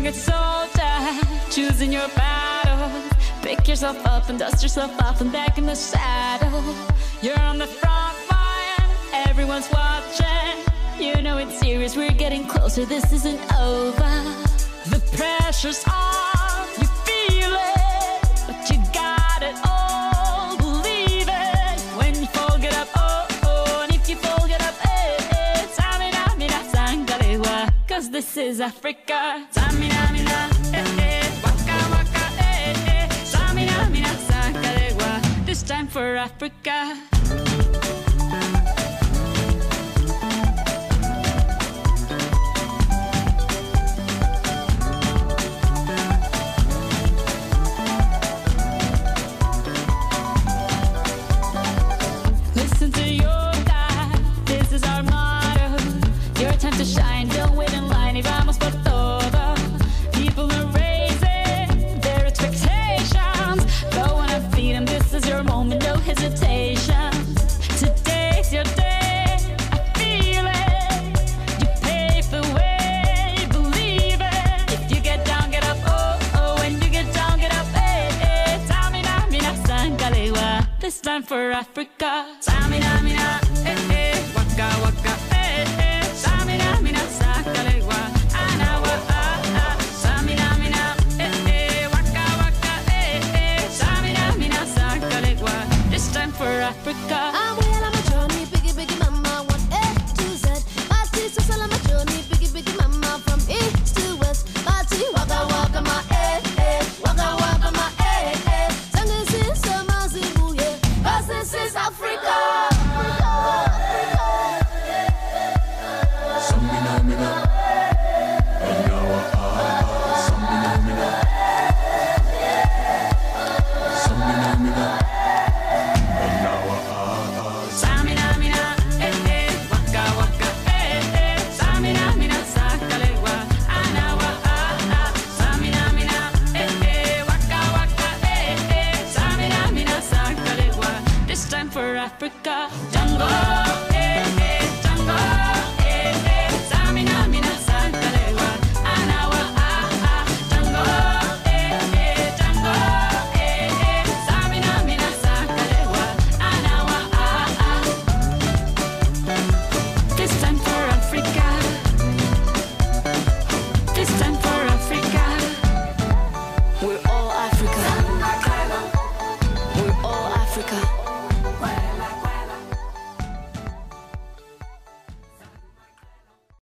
young soldier, choosing your battles. Pick yourself up and dust yourself off and back in the saddle. You're on the front line, everyone's watching. You know it's serious, we're getting closer, this isn't over. The pressure's on, you feel it, but you got it all, believe it. When you fall, get up, oh, oh, and if you fall, get up, eh, eh. Samina, mina, sangalewa, cause this is Africa. Samina, mina, eh, eh, waka, waka, eh, eh. Samina, mina, sangalewa, this time for Africa. Listen to your God, this is our motto. Your time to shine, don't wait in line. Y vamos por todo. People are raising their expectations. Go on and feed them, this is your moment, no hesitation. Today's your day, I feel it. You pave the way, believe it. If you get down, get up, oh, oh. When you get down, get up, eh, eh. Tamina, mina, sangalewa, this time for Africa. Tamina,